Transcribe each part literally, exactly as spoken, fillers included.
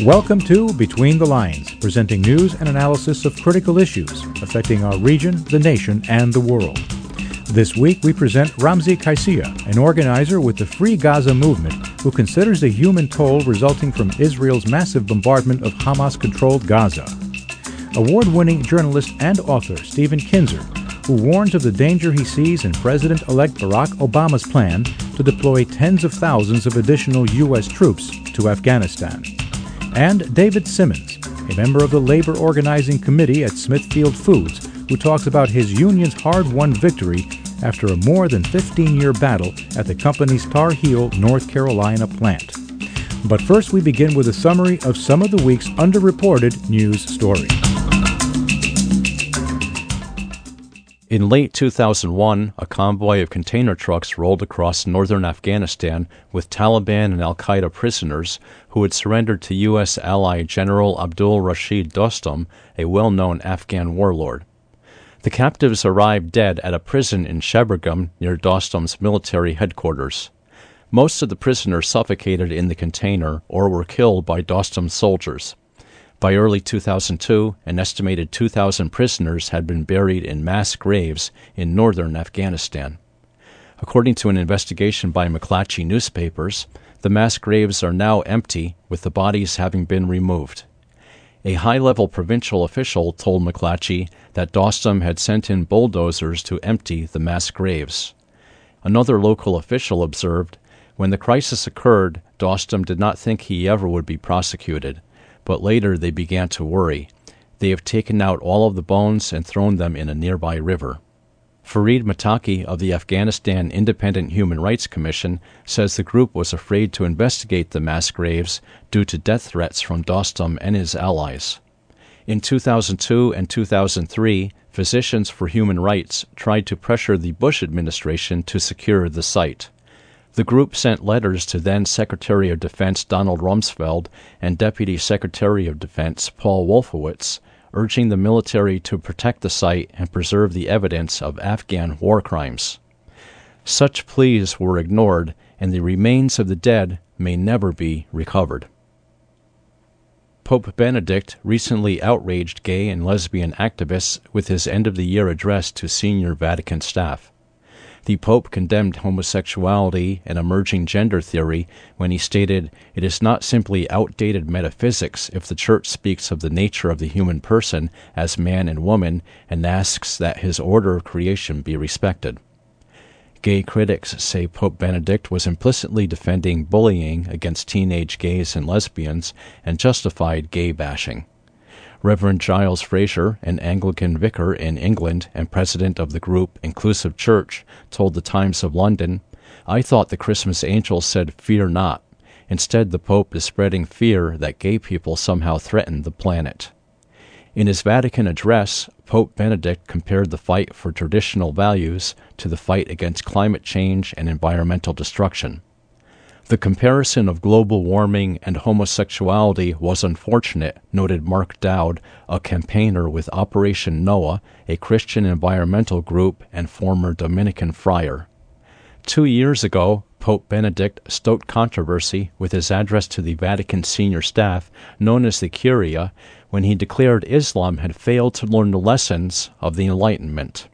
Welcome to Between the Lines, presenting news and analysis of critical issues affecting our region, the nation, and the world. This week we present Ramzi Kaisia, an organizer with the Free Gaza movement who considers the human toll resulting from Israel's massive bombardment of Hamas-controlled Gaza. Award-winning journalist and author Stephen Kinzer, who warns of the danger he sees in President-elect Barack Obama's plan to deploy tens of thousands of additional U S troops to Afghanistan. And David Simmons, a member of the Labor Organizing Committee at Smithfield Foods, who talks about his union's hard-won victory after a more than fifteen-year battle at the company's Tar Heel, North Carolina plant. But first we begin with a summary of some of the week's underreported news stories. In late two thousand one, a convoy of container trucks rolled across northern Afghanistan with Taliban and al-Qaeda prisoners who had surrendered to U S ally General Abdul Rashid Dostum, a well-known Afghan warlord. The captives arrived dead at a prison in Shebergum near Dostum's military headquarters. Most of the prisoners suffocated in the container or were killed by Dostum's soldiers. By early two thousand two, an estimated two thousand prisoners had been buried in mass graves in northern Afghanistan. According to an investigation by McClatchy newspapers, the mass graves are now empty, with the bodies having been removed. A high-level provincial official told McClatchy that Dostum had sent in bulldozers to empty the mass graves. Another local official observed, when the crisis occurred, Dostum did not think he ever would be prosecuted. But later they began to worry. They have taken out all of the bones and thrown them in a nearby river. Fareed Mataki of the Afghanistan Independent Human Rights Commission says the group was afraid to investigate the mass graves due to death threats from Dostum and his allies. In two thousand two and two thousand three, Physicians for Human Rights tried to pressure the Bush administration to secure the site. The group sent letters to then Secretary of Defense Donald Rumsfeld and Deputy Secretary of Defense Paul Wolfowitz, urging the military to protect the site and preserve the evidence of Afghan war crimes. Such pleas were ignored, and the remains of the dead may never be recovered. Pope Benedict recently outraged gay and lesbian activists with his end-of-the-year address to senior Vatican staff. The Pope condemned homosexuality and emerging gender theory when he stated, "It is not simply outdated metaphysics if the Church speaks of the nature of the human person as man and woman and asks that his order of creation be respected." Gay critics say Pope Benedict was implicitly defending bullying against teenage gays and lesbians and justified gay bashing. Reverend Giles Fraser, an Anglican vicar in England and president of the group Inclusive Church, told the Times of London, "I thought the Christmas angel said, 'Fear not.' Instead, the Pope is spreading fear that gay people somehow threaten the planet." In his Vatican address, Pope Benedict compared the fight for traditional values to the fight against climate change and environmental destruction. The comparison of global warming and homosexuality was unfortunate, noted Mark Dowd, a campaigner with Operation Noah, a Christian environmental group and former Dominican friar. Two years ago, Pope Benedict stoked controversy with his address to the Vatican senior staff, known as the Curia, when he declared Islam had failed to learn the lessons of the Enlightenment.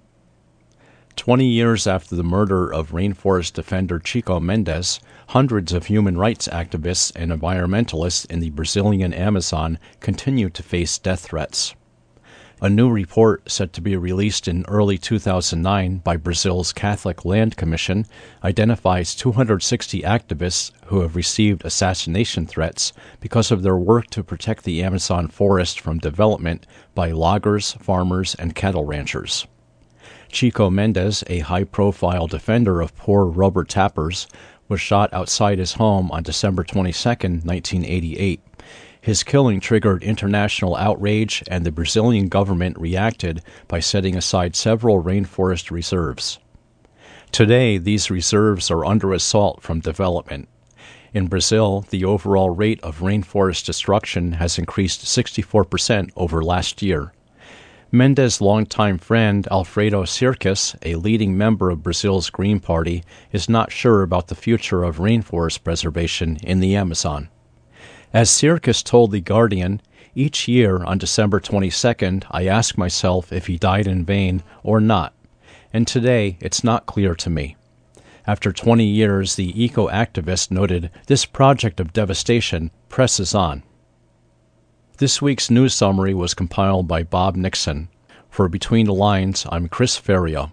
Twenty years after the murder of rainforest defender Chico Mendes, hundreds of human rights activists and environmentalists in the Brazilian Amazon continue to face death threats. A new report set to be released in early two thousand nine by Brazil's Catholic Land Commission identifies two hundred sixty activists who have received assassination threats because of their work to protect the Amazon forest from development by loggers, farmers, and cattle ranchers. Chico Mendes, a high-profile defender of poor rubber tappers, was shot outside his home on December twenty-second, nineteen eighty-eight. His killing triggered international outrage, and the Brazilian government reacted by setting aside several rainforest reserves. Today, these reserves are under assault from development. In Brazil, the overall rate of rainforest destruction has increased sixty-four percent over last year. Mendes' longtime friend Alfredo Sirkis, a leading member of Brazil's Green Party, is not sure about the future of rainforest preservation in the Amazon. As Sirkis told The Guardian, each year on December twenty-second, I ask myself if he died in vain or not, and today it's not clear to me. After twenty years, the eco-activist noted, this project of devastation presses on. This week's news summary was compiled by Bob Nixon. For Between the Lines, I'm Chris Ferrier.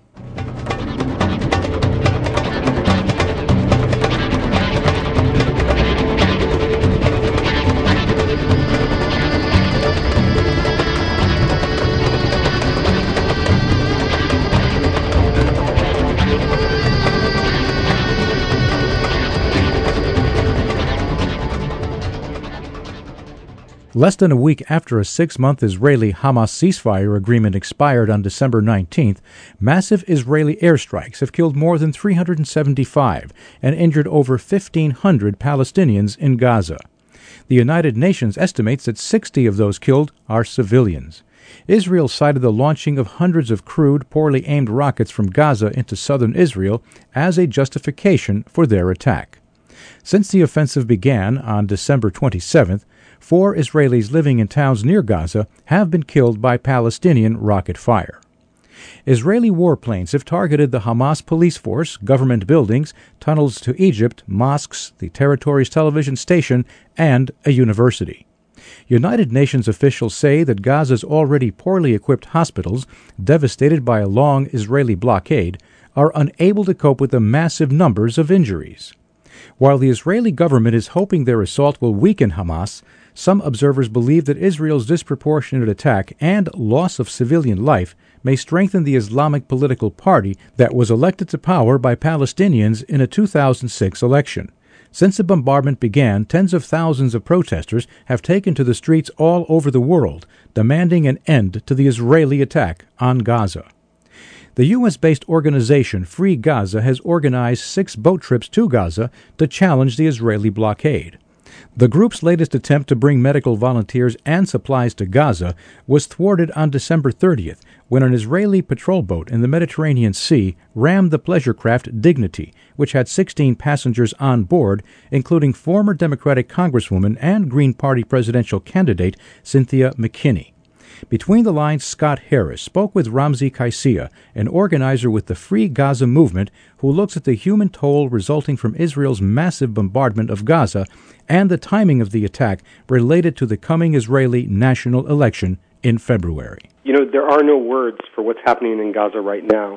Less than a week after a six-month Israeli-Hamas ceasefire agreement expired on December nineteenth, massive Israeli airstrikes have killed more than three hundred seventy-five and injured over fifteen hundred Palestinians in Gaza. The United Nations estimates that sixty of those killed are civilians. Israel cited the launching of hundreds of crude, poorly aimed rockets from Gaza into southern Israel as a justification for their attack. Since the offensive began on December twenty-seventh, four Israelis living in towns near Gaza have been killed by Palestinian rocket fire. Israeli warplanes have targeted the Hamas police force, government buildings, tunnels to Egypt, mosques, the territory's television station, and a university. United Nations officials say that Gaza's already poorly equipped hospitals, devastated by a long Israeli blockade, are unable to cope with the massive numbers of injuries. While the Israeli government is hoping their assault will weaken Hamas, some observers believe that Israel's disproportionate attack and loss of civilian life may strengthen the Islamic political party that was elected to power by Palestinians in a two thousand six election. Since the bombardment began, tens of thousands of protesters have taken to the streets all over the world, demanding an end to the Israeli attack on Gaza. The U S-based organization Free Gaza has organized six boat trips to Gaza to challenge the Israeli blockade. The group's latest attempt to bring medical volunteers and supplies to Gaza was thwarted on December thirtieth when an Israeli patrol boat in the Mediterranean Sea rammed the pleasure craft Dignity, which had sixteen passengers on board, including former Democratic Congresswoman and Green Party presidential candidate Cynthia McKinney. Between the Lines' Scott Harris spoke with Ramzi Kaisia, an organizer with the Free Gaza movement, who looks at the human toll resulting from Israel's massive bombardment of Gaza and the timing of the attack related to the coming Israeli national election in February. You know, there are no words for what's happening in Gaza right now.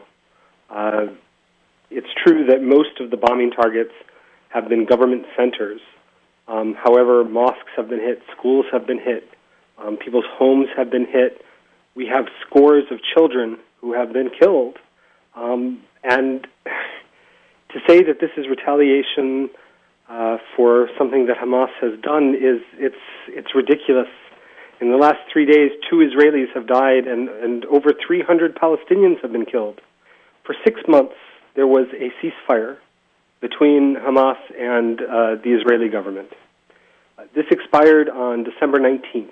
Uh, it's true that most of the bombing targets have been government centers. Um, however, mosques have been hit, schools have been hit. Um, people's homes have been hit. We have scores of children who have been killed. Um, and to say that this is retaliation uh, for something that Hamas has done is it's it's ridiculous. In the last three days, two Israelis have died and, and over three hundred Palestinians have been killed. For six months, there was a ceasefire between Hamas and uh, the Israeli government. Uh, this expired on December nineteenth.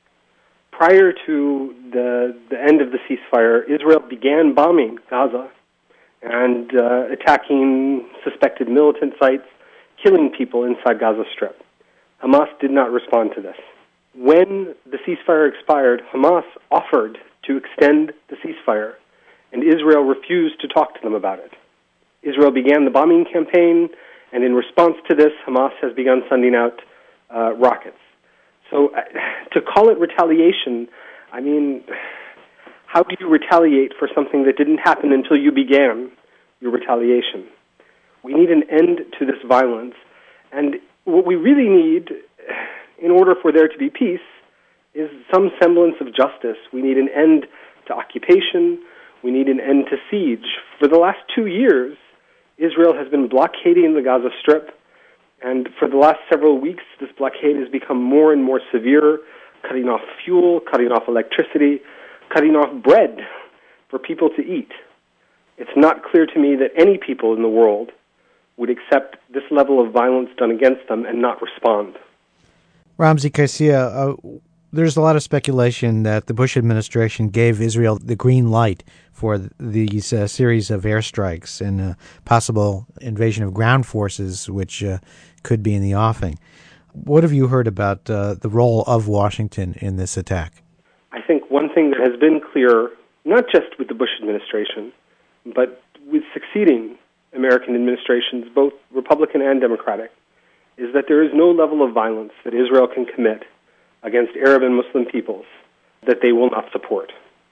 Prior to the, the end of the ceasefire, Israel began bombing Gaza and uh, attacking suspected militant sites, killing people inside Gaza Strip. Hamas did not respond to this. When the ceasefire expired, Hamas offered to extend the ceasefire, and Israel refused to talk to them about it. Israel began the bombing campaign, and in response to this, Hamas has begun sending out uh, rockets. So uh, to call it retaliation, I mean, how do you retaliate for something that didn't happen until you began your retaliation? We need an end to this violence. And what we really need, in order for there to be peace, is some semblance of justice. We need an end to occupation. We need an end to siege. For the last two years, Israel has been blockading the Gaza Strip. And for the last several weeks, this blockade has become more and more severe, cutting off fuel, cutting off electricity, cutting off bread for people to eat. It's not clear to me that any people in the world would accept this level of violence done against them and not respond. Ramzi Kaisia, uh, there's a lot of speculation that the Bush administration gave Israel the green light for these uh, series of airstrikes and uh, possible invasion of ground forces, which uh, could be in the offing. What have you heard about uh, the role of Washington in this attack? I think one thing that has been clear, not just with the Bush administration, but with succeeding American administrations, both Republican and Democratic, is that there is no level of violence that Israel can commit against Arab and Muslim peoples that they will not support.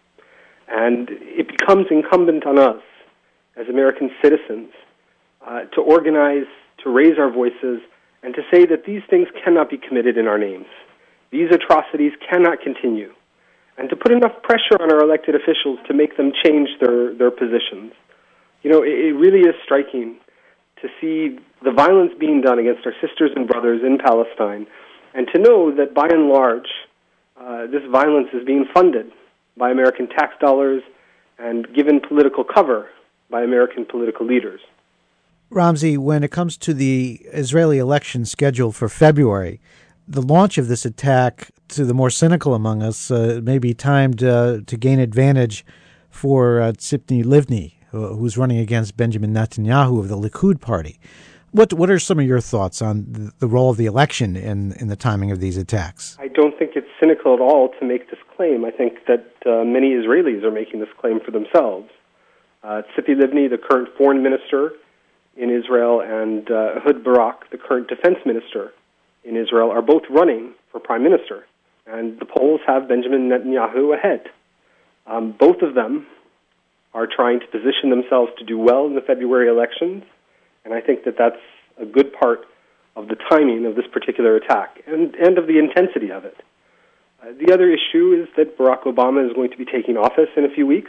And it becomes incumbent on us as American citizens uh, to organize, to raise our voices, and to say that these things cannot be committed in our names. These atrocities cannot continue. And to put enough pressure on our elected officials to make them change their, their positions. You know, it, it really is striking to see the violence being done against our sisters and brothers in Palestine, and to know that by and large, uh, this violence is being funded by American tax dollars and given political cover by American political leaders. Ramzi, when it comes to the Israeli election scheduled for February, the launch of this attack, to the more cynical among us, uh, may be timed uh, to gain advantage for uh, Tzipi Livni, who's running against Benjamin Netanyahu of the Likud party. What what are some of your thoughts on the role of the election in, in the timing of these attacks? I don't think it's cynical at all to make this claim. I think that uh, many Israelis are making this claim for themselves. Uh, Tzipi Livni, the current foreign minister in Israel, and uh, Ehud Barak, the current defense minister in Israel, are both running for prime minister. And the polls have Benjamin Netanyahu ahead. Um, both of them are trying to position themselves to do well in the February elections, and I think that that's a good part of the timing of this particular attack and, and of the intensity of it. Uh, the other issue is that Barack Obama is going to be taking office in a few weeks,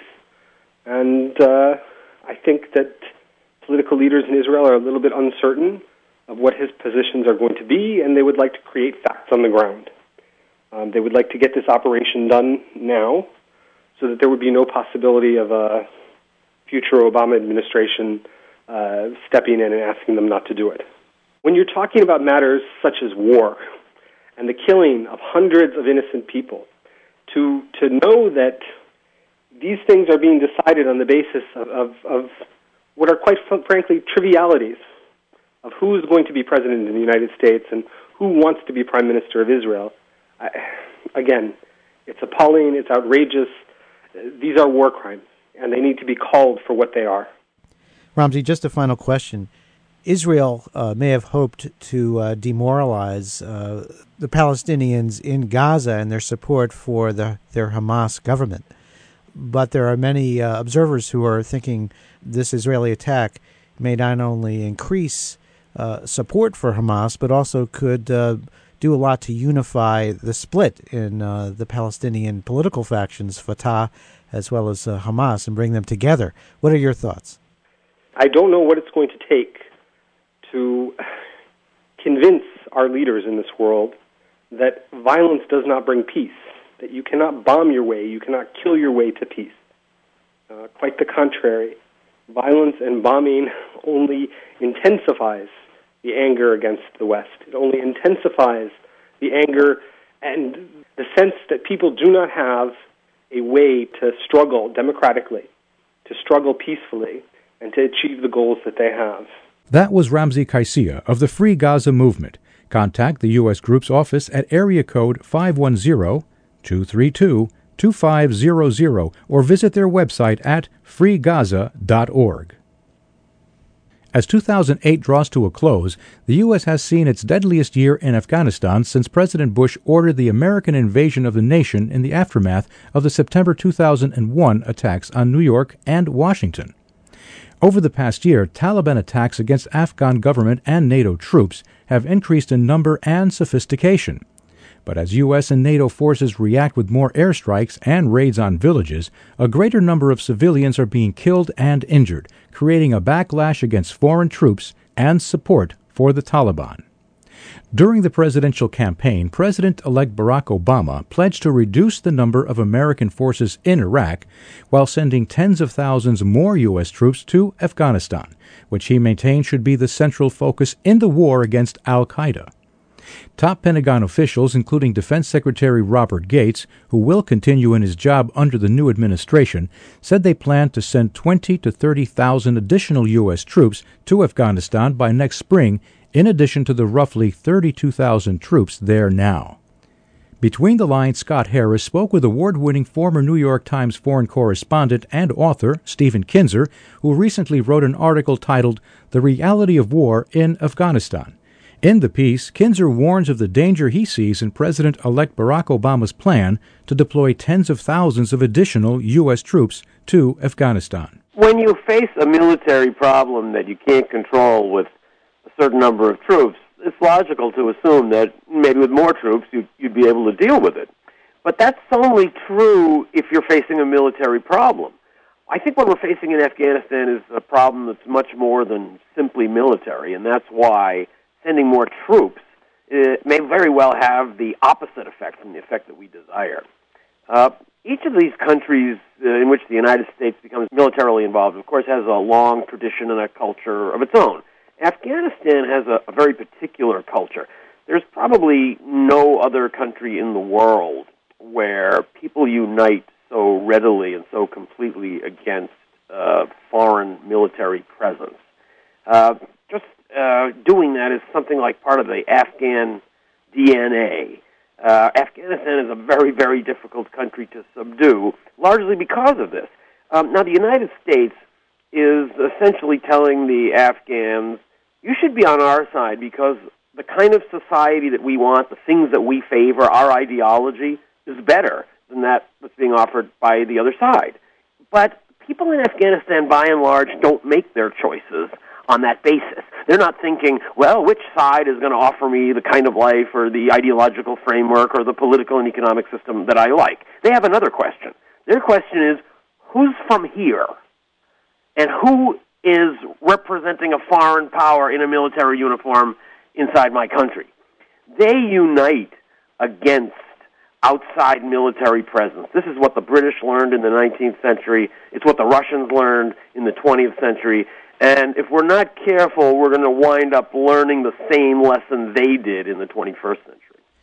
and uh, I think that political leaders in Israel are a little bit uncertain of what his positions are going to be, and they would like to create facts on the ground. Um, they would like to get this operation done now so that there would be no possibility of a future Obama administration uh, stepping in and asking them not to do it. When you're talking about matters such as war and the killing of hundreds of innocent people, to to know that these things are being decided on the basis of, of, of what are quite frankly trivialities of who is going to be president in the United States and who wants to be prime minister of Israel, I, again, it's appalling, it's outrageous. These are war crimes, and they need to be called for what they are. Ramzi, just a final question. Israel uh, may have hoped to uh, demoralize uh, the Palestinians in Gaza and their support for the, their Hamas government. But there are many uh, observers who are thinking this Israeli attack may not only increase uh, support for Hamas, but also could uh, do a lot to unify the split in uh, the Palestinian political factions, Fatah as well as uh, Hamas, and bring them together. What are your thoughts? I don't know what it's going to take to convince our leaders in this world that violence does not bring peace, that you cannot bomb your way, you cannot kill your way to peace. Uh, quite the contrary. Violence and bombing only intensifies the anger against the West. It only intensifies the anger and the sense that people do not have a way to struggle democratically, to struggle peacefully, and to achieve the goals that they have. That was Ramzi Kaisia of the Free Gaza Movement. Contact the U S Group's office at area code five one zero, two three two, two five zero zero or visit their website at free gaza dot org. As two thousand eight draws to a close, the U S has seen its deadliest year in Afghanistan since President Bush ordered the American invasion of the nation in the aftermath of the September two thousand one attacks on New York and Washington. Over the past year, Taliban attacks against Afghan government and NATO troops have increased in number and sophistication. But as U S and NATO forces react with more airstrikes and raids on villages, a greater number of civilians are being killed and injured, creating a backlash against foreign troops and support for the Taliban. During the presidential campaign, President-elect Barack Obama pledged to reduce the number of American forces in Iraq while sending tens of thousands more U S troops to Afghanistan, which he maintained should be the central focus in the war against al-Qaeda. Top Pentagon officials, including Defense Secretary Robert Gates, who will continue in his job under the new administration, said they plan to send twenty to thirty thousand additional U S troops to Afghanistan by next spring, in addition to the roughly thirty-two thousand troops there now. Between the Lines, Scott Harris spoke with award-winning former New York Times foreign correspondent and author Stephen Kinzer, who recently wrote an article titled "The Reality of War in Afghanistan." In the piece, Kinzer warns of the danger he sees in President-elect Barack Obama's plan to deploy tens of thousands of additional U S troops to Afghanistan. When you face a military problem that you can't control with a certain number of troops, it's logical to assume that maybe with more troops you'd, you'd be able to deal with it. But that's only true if you're facing a military problem. I think what we're facing in Afghanistan is a problem that's much more than simply military, and that's why sending more troops it may very well have the opposite effect from the effect that we desire. Uh, each of these countries uh, in which the United States becomes militarily involved, of course, has a long tradition and a culture of its own. Afghanistan has a, a very particular culture. There's probably no other country in the world where people unite so readily and so completely against uh, foreign military presence. Uh, just uh, doing that is something like part of the Afghan D N A. Uh, Afghanistan is a very, very difficult country to subdue, largely because of this. Um, now, the United States is essentially telling the Afghans, you should be on our side because the kind of society that we want, the things that we favor, our ideology, is better than that that's being offered by the other side. But people in Afghanistan, by and large, don't make their choices on that basis. They're not thinking, well, which side is going to offer me the kind of life or the ideological framework or the political and economic system that I like. They have another question. Their question is, who's from here? And who is representing a foreign power in a military uniform inside my country? They unite against outside military presence. This is what the British learned in the nineteenth century. It's what the Russians learned in the twentieth century. And if we're not careful, we're going to wind up learning the same lesson they did in the twenty-first century.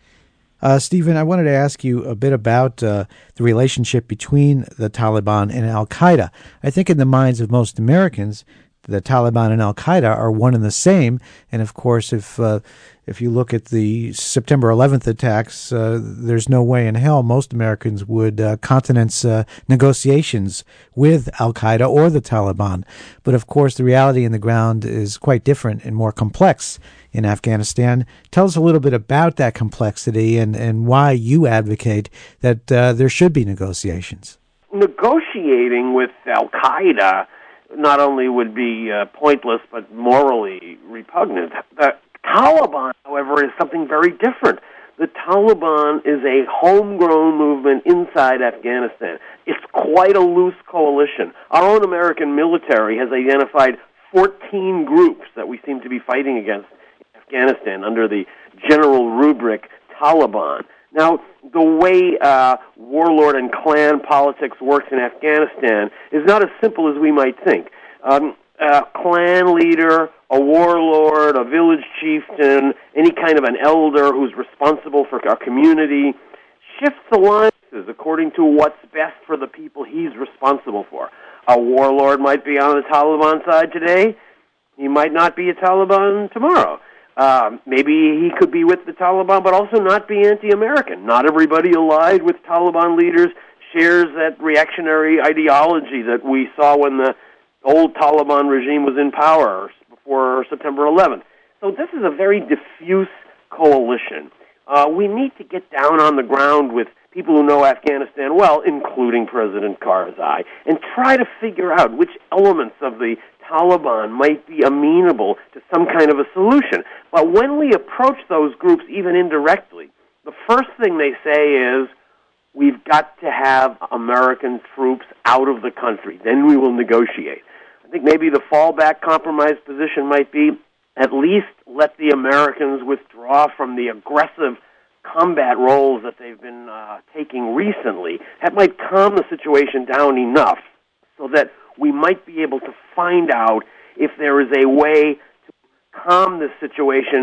Uh, Stephen, I wanted to ask you a bit about uh, the relationship between the Taliban and al-Qaeda. I think in the minds of most Americans, the Taliban and al-Qaeda are one and the same. And of course, if uh, if you look at the September eleventh attacks, uh, there's no way in hell most Americans would uh, countenance uh, negotiations with al-Qaeda or the Taliban. But of course, the reality in the ground is quite different and more complex in Afghanistan. Tell us a little bit about that complexity and, and why you advocate that uh, there should be negotiations. Negotiating with al-Qaeda not only would be uh, pointless, but morally repugnant. The Taliban, however, is something very different. The Taliban is a homegrown movement inside Afghanistan. It's quite a loose coalition. Our own American military has identified fourteen groups that we seem to be fighting against in Afghanistan under the general rubric Taliban. Now, the way uh, warlord and clan politics works in Afghanistan is not as simple as we might think. Um, a clan leader, a warlord, a village chieftain, any kind of an elder who's responsible for a community, shifts alliances according to what's best for the people he's responsible for. A warlord might be on the Taliban side today. He might not be a Taliban tomorrow. Uh, maybe he could be with the Taliban, but also not be anti-American. Not everybody allied with Taliban leaders shares that reactionary ideology that we saw when the old Taliban regime was in power before September eleventh. So this is a very diffuse coalition. Uh, we need to get down on the ground with people who know Afghanistan well, including President Karzai, and try to figure out which elements of the Taliban might be amenable to some kind of a solution. But when we approach those groups, even indirectly, the first thing they say is, we've got to have American troops out of the country. Then we will negotiate. I think maybe the fallback compromise position might be at least let the Americans withdraw from the aggressive combat roles that they've been uh, taking recently. That might calm the situation down enough so that we might be able to find out if there is a way to calm this situation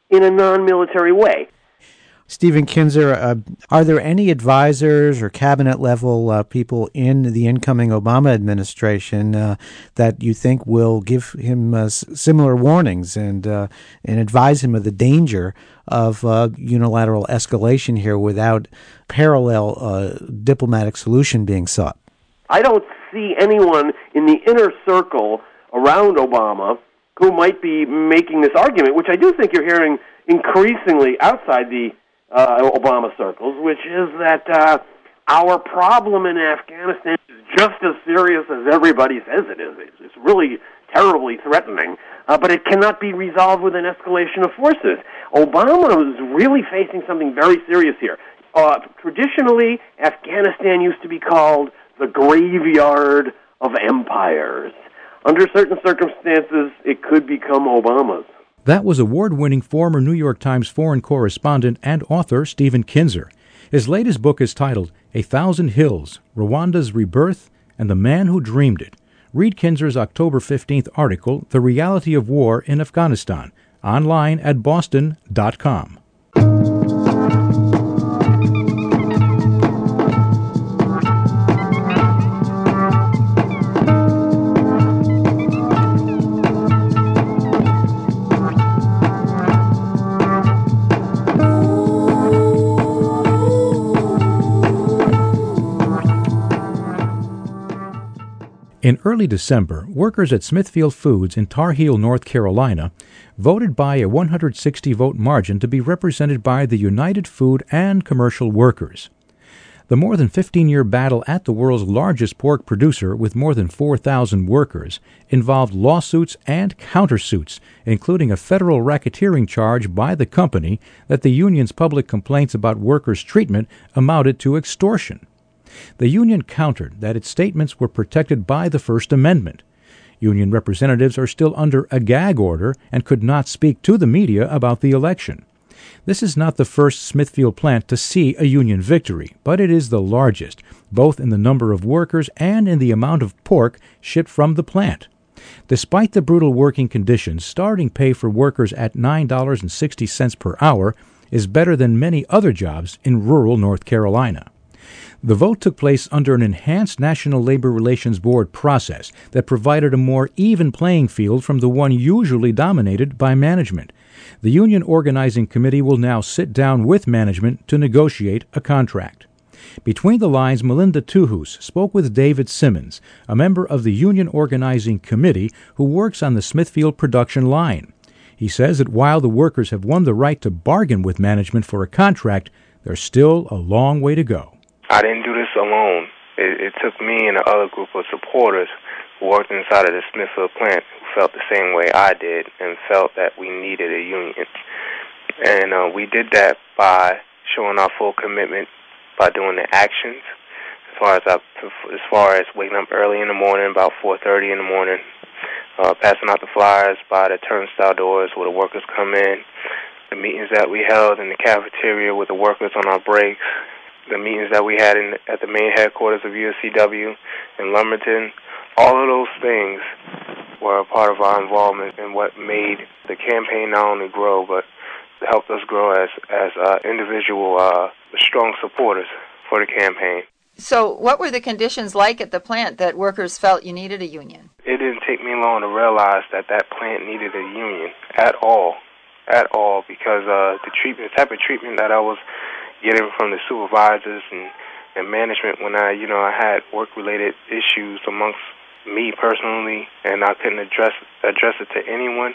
in a non-military way. Stephen Kinzer, uh, are there any advisors or cabinet-level uh, people in the incoming Obama administration uh, that you think will give him uh, s- similar warnings and uh, and advise him of the danger of uh, unilateral escalation here without parallel uh, diplomatic solution being sought? I don't see anyone in the inner circle around Obama who might be making this argument, which I do think you're hearing increasingly outside the Uh, Obama circles, which is that uh, our problem in Afghanistan is just as serious as everybody says it is. It's, it's really terribly threatening, uh, but it cannot be resolved with an escalation of forces. Obama is really facing something very serious here. Uh, traditionally, Afghanistan used to be called the graveyard of empires. Under certain circumstances, it could become Obama's. That was award-winning former New York Times foreign correspondent and author Stephen Kinzer. His latest book is titled A Thousand Hills, Rwanda's Rebirth and the Man Who Dreamed It. Read Kinzer's October fifteenth article, The Reality of War in Afghanistan, online at boston dot com. In early December, workers at Smithfield Foods in Tar Heel, North Carolina, voted by a one hundred sixty vote margin to be represented by the United Food and Commercial Workers. The more than fifteen-year battle at the world's largest pork producer with more than four thousand workers involved lawsuits and countersuits, including a federal racketeering charge by the company that the union's public complaints about workers' treatment amounted to extortion. The union countered that its statements were protected by the First Amendment. Union representatives are still under a gag order and could not speak to the media about the election. This is not the first Smithfield plant to see a union victory, but it is the largest, both in the number of workers and in the amount of pork shipped from the plant. Despite the brutal working conditions, starting pay for workers at nine dollars and sixty cents per hour is better than many other jobs in rural North Carolina. The vote took place under an enhanced National Labor Relations Board process that provided a more even playing field from the one usually dominated by management. The Union Organizing Committee will now sit down with management to negotiate a contract. Between the lines, Melinda Tuhus spoke with David Simmons, a member of the Union Organizing Committee who works on the Smithfield production line. He says that while the workers have won the right to bargain with management for a contract, there's still a long way to go. I didn't do this alone. It, it took me and another group of supporters who worked inside of the Smithfield plant who felt the same way I did and felt that we needed a union. And uh, we did that by showing our full commitment, by doing the actions, as far as I, as far as waking up early in the morning, about four thirty in the morning, uh, passing out the flyers by the turnstile doors where the workers come in, the meetings that we held in the cafeteria with the workers on our breaks, the meetings that we had in, at the main headquarters of U S C W in Lumberton. All of those things were a part of our involvement in what made the campaign not only grow, but helped us grow as as uh, individual uh, strong supporters for the campaign. So what were the conditions like at the plant that workers felt you needed a union? It didn't take me long to realize that that plant needed a union at all, at all, because uh, the treatment, the type of treatment that I was getting from the supervisors and, and management when I, you know, I had work-related issues amongst me personally, and I couldn't address address it to anyone.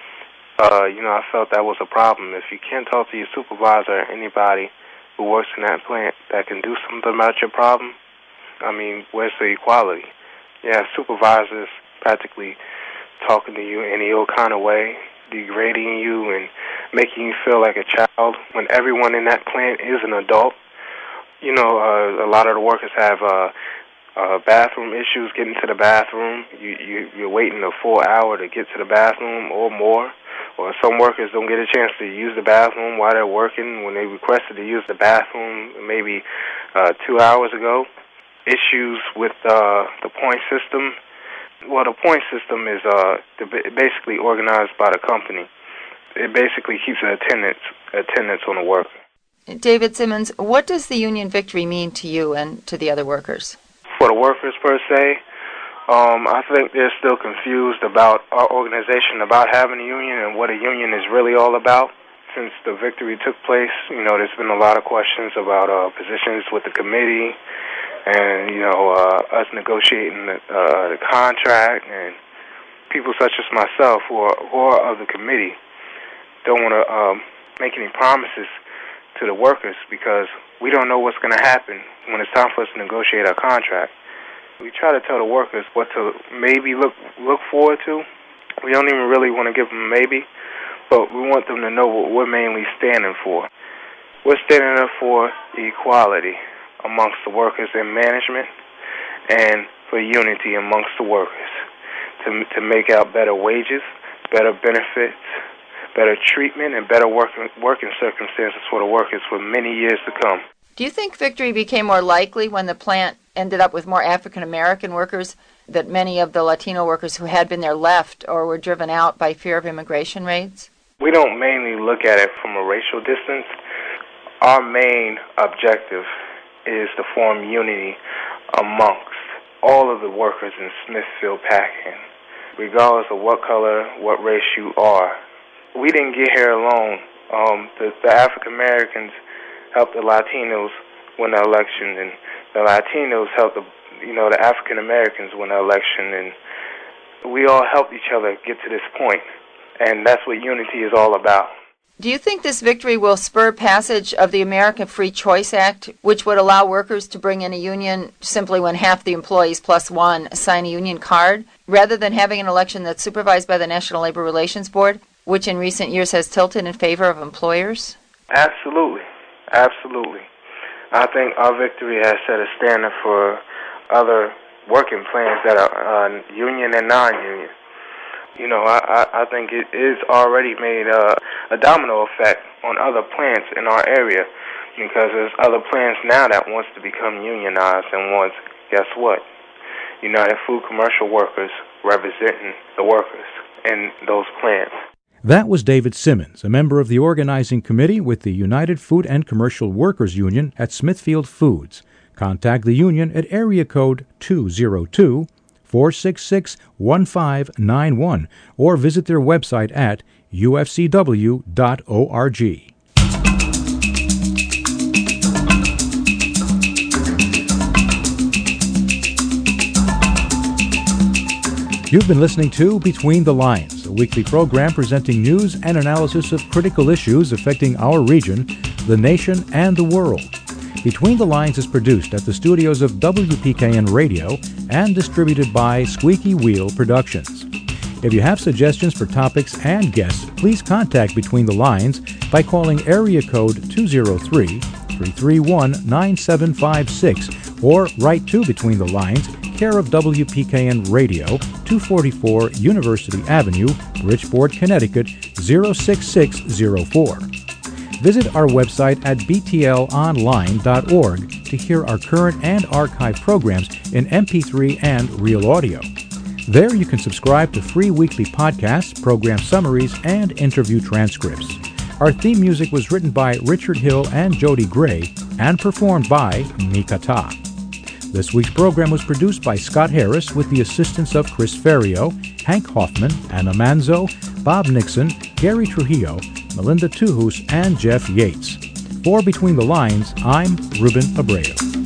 Uh, you know, I felt that was a problem. If you can't talk to your supervisor or anybody who works in that plant that can do something about your problem, I mean, where's the equality? Yeah, supervisors practically talking to you in any old kind of way, degrading you and making you feel like a child when everyone in that plant is an adult. You know, uh, a lot of the workers have uh, uh, bathroom issues getting to the bathroom. You, you, you're waiting a full hour to get to the bathroom or more. Or some workers don't get a chance to use the bathroom while they're working when they requested to use the bathroom maybe uh, two hours ago. Issues with uh, the point system. Well, the point system is uh, basically organized by the company. it basically keeps an attendance attendance on the worker. David Simmons, what does the union victory mean to you and to the other workers? For the workers per se, um, I think they're still confused about our organization, about having a union and what a union is really all about. Since the victory took place, you know, there's been a lot of questions about uh, positions with the committee and, you know, uh, us negotiating the, uh, the contract, and people such as myself who are, who are of the committee don't want to um, make any promises to the workers because we don't know what's going to happen when it's time for us to negotiate our contract. We try to tell the workers what to maybe look look forward to. We don't even really want to give them a maybe, but we want them to know what we're mainly standing for. We're standing up for equality amongst the workers and management, and for unity amongst the workers, to to make out better wages, better benefits, better treatment, and better working working circumstances for the workers for many years to come. Do you think victory became more likely when the plant ended up with more African American workers, that many of the Latino workers who had been there left or were driven out by fear of immigration raids? We don't mainly look at it from a racial distance. Our main objective is to form unity amongst all of the workers in Smithfield Packing, regardless of what color, what race you are. We didn't get here alone. Um, the, the African Americans helped the Latinos win the election, and the Latinos helped the you know the African Americans win the election, and we all helped each other get to this point, and that's what unity is all about. Do you think this victory will spur passage of the American Free Choice Act, which would allow workers to bring in a union simply when half the employees plus one sign a union card, rather than having an election that's supervised by the National Labor Relations Board, which in recent years has tilted in favor of employers? Absolutely. Absolutely. I think our victory has set a standard for other working plans that are uh, union and non-union. You know, I, I, I think it is already made a, a domino effect on other plants in our area, because there's other plants now that wants to become unionized and wants, guess what, United Food Commercial Workers representing the workers in those plants. That was David Simmons, a member of the organizing committee with the United Food and Commercial Workers Union at Smithfield Foods. Contact the union at area code two oh two, four six six, one five nine one or visit their website at u f c w dot org. You've been listening to Between the Lines, a weekly program presenting news and analysis of critical issues affecting our region, the nation, and the world. Between the Lines is produced at the studios of W P K N Radio and distributed by Squeaky Wheel Productions. If you have suggestions for topics and guests, please contact Between the Lines by calling area code two oh three, three three one, nine seven five six or write to Between the Lines, care of W P K N Radio, two forty-four University Avenue, Bridgeport, Connecticut, zero six six zero four. Visit our website at b t l online dot org to hear our current and archive programs in M P three and real audio. There you can subscribe to free weekly podcasts, program summaries, and interview transcripts. Our theme music was written by Richard Hill and Jody Gray and performed by Mikata. This week's program was produced by Scott Harris with the assistance of Chris Ferrio, Hank Hoffman, Anna Manzo, Bob Nixon, Gary Trujillo, Melinda Tuhus, and Jeff Yates. For Between the Lines, I'm Ruben Abreu.